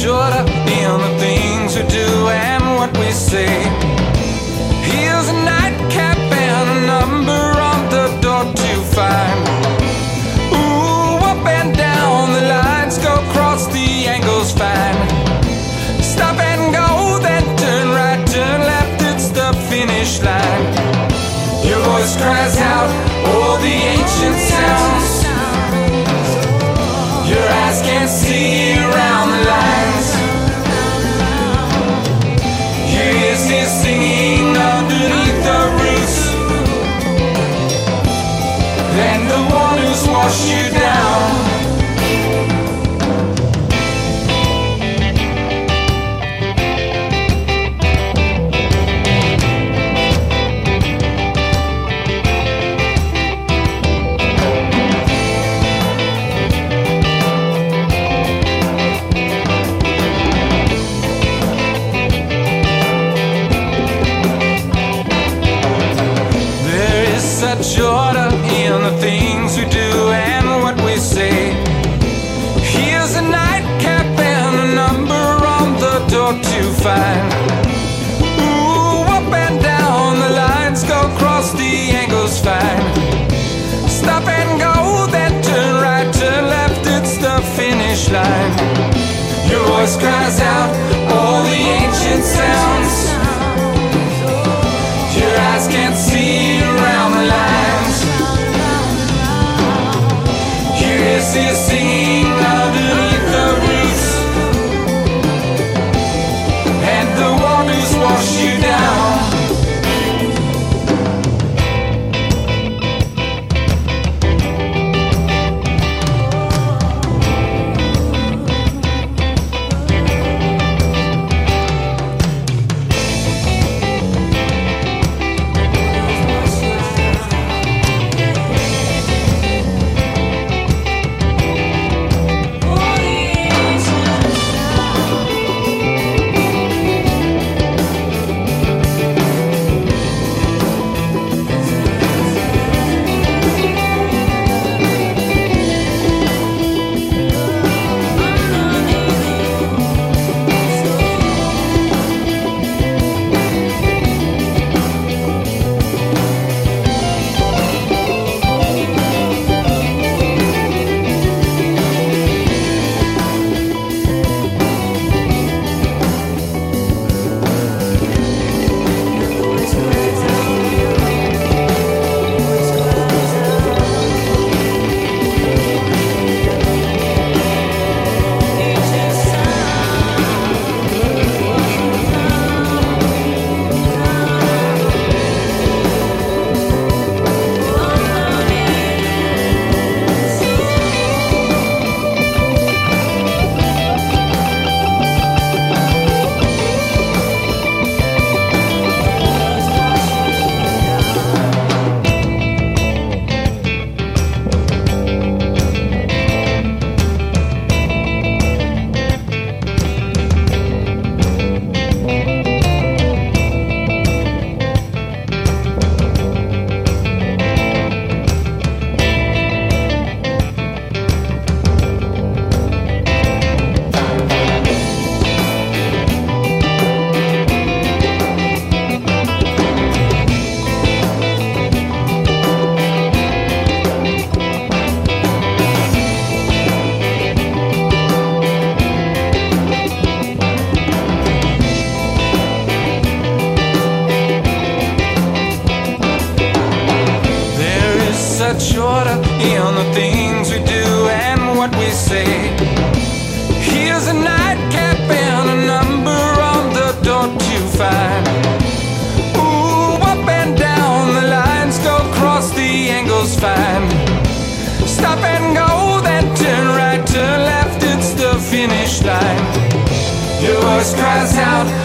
shorter in the things we do and what we say. Here's a nightcap and a number on the door to find. Ooh, up and down the lines, go cross the angles fine. Stop and go, then turn right, turn left, it's the finish line. Your voice cries out all the ancient sounds. Your eyes can't see around the lines. Your ears hear singing underneath the roofs. And the waters wash you down. Such order in the things we do and what we say. Here's a nightcap and a number on the door to find. Ooh, up and down the lines, go cross the angles fine. Stop and go, then turn right, turn left, it's the finish line. Your voice cries out all the ancient sounds. Your eyes can't see around the lines. You hear singing underneath the roofs. And the waters wash you down. Such order in the things we do and what we say. Here's a nightcap and a number on the door to find. Ooh, up and down the lines, go cross the angles fine. Stop and go, then turn right, turn left, it's the finish line. Your voice cries out